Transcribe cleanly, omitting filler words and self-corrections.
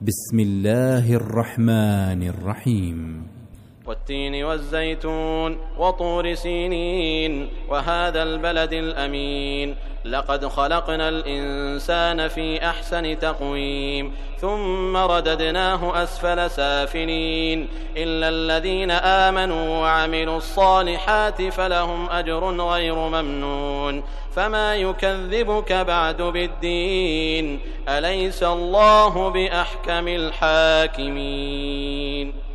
بسم الله الرحمن الرحيم. والتين والزيتون وطور سينين وهذا البلد الأمين لقد خلقنا الإنسان في أحسن تقويم ثم رددناه أسفل سافلين إلا الذين آمنوا وعملوا الصالحات فلهم أجر غير ممنون فما يكذبك بعد بالدين أليس الله بأحكم الحاكمين.